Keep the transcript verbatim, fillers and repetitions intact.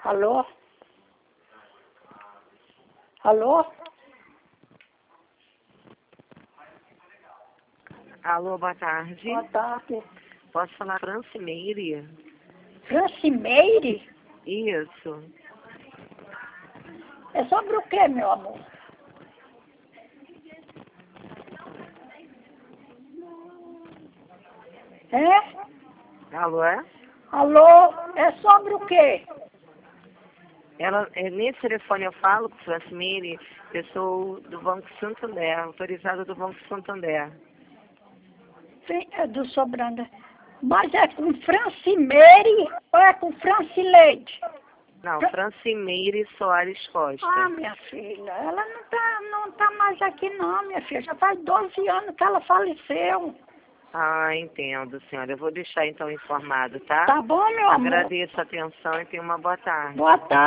Alô? Alô? Alô, boa tarde. Boa tarde. Posso falar Francimeire? Francimeire? Isso. É sobre o que, meu amor? É? Alô, é? Alô? É sobre o quê? Ela, é, nesse telefone eu falo com Francimeire, eu sou do Banco Santander, autorizada do Banco Santander. Sim, é do Sobranda. Mas é com Francimeire ou é com Francileide? Não, Francimeire Soares Costa. Ah, minha filha, ela não tá, não tá mais aqui não, minha filha. Já faz doze anos que ela faleceu. Ah, entendo, senhora. Eu vou deixar então informado, tá? Tá bom, meu amor? Agradeço a atenção e tenha uma boa tarde. Boa tarde.